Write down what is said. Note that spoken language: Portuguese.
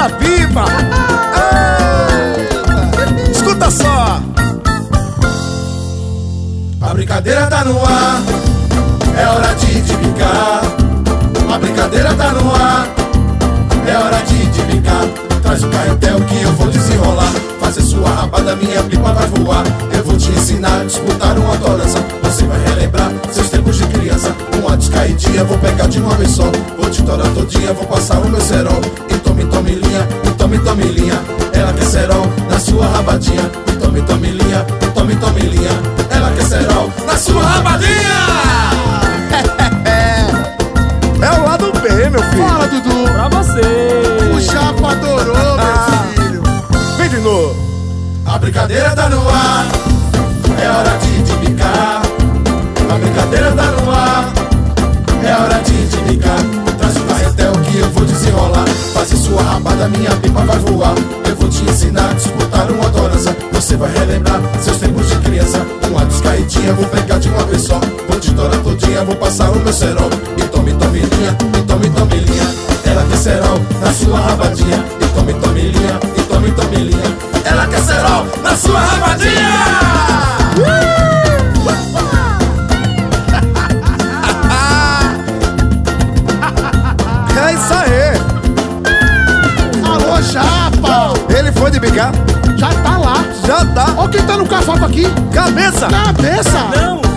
da pipa. Escuta só. A brincadeira tá no ar, é hora de brincar. A brincadeira tá no ar, é hora de brincar. Traz o carretel que eu vou desenrolar. Fazer sua rabada, minha pipa vai voar. Eu vou te ensinar a disputar uma torança. Você vai relembrar seus tempos de criança. Uma descaidinha, vou pegar de uma vez só. Vou te torar todinha, vou passar o meu cerol. E tome linha, e tome linha. Ela quer cerol na sua rabadinha. E tome linha, e tome linha. Ela quer cerol na sua rabadinha. É o lado B, meu filho. Fala, Dudu. Pra você. O Chapo adorou, meu filho. Vem de novo. A brincadeira tá no ar, é hora de brincar. A brincadeira tá no ar, é hora de brincar. Traz o carretel que eu vou desenrolar. Fazer sua rabada, minha pipa vai voar. Eu vou te ensinar a disputar uma torança. Você vai relembrar seus tempos de criança. Uma descaidinha, vou pegar de uma vez só. Vou te torar todinha, vou passar o meu cerol. E tome linha, e tome linha. Ela quer cerol na sua rabadinha. E tome linha, e tome linha. Ela quer cerol na sua rabadinha. É isso aí. Alô, Chapa. Ele foi de bicar. Já tá lá. Já tá. Ó quem tá no cavaco aqui. Cabeça. Cabeça. Não.